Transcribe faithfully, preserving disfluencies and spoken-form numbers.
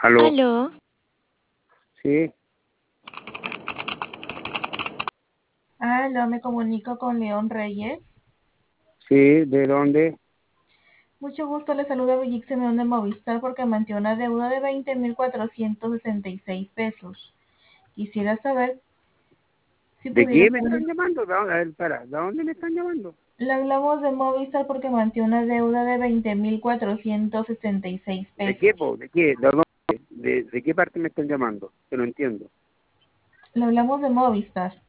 Aló, Aló, sí, Aló, me comunico con León Reyes. sí, ¿de dónde? Mucho gusto, le saluda Bellic Simeón de Movistar porque mantiene una deuda de veinte mil cuatrocientos sesenta y seis pesos. Quisiera saber si ¿De pudiera qué me saber. están llamando? ¿De dónde? A ver, para, ¿de dónde me están llamando? Le hablamos de Movistar porque mantiene una deuda de veinte mil cuatrocientos sesenta y seis ¿De qué, pesos. po? ¿De qué? ¿De dónde? ¿De, de qué parte me están llamando? Que no entiendo. Le hablamos de Movistar.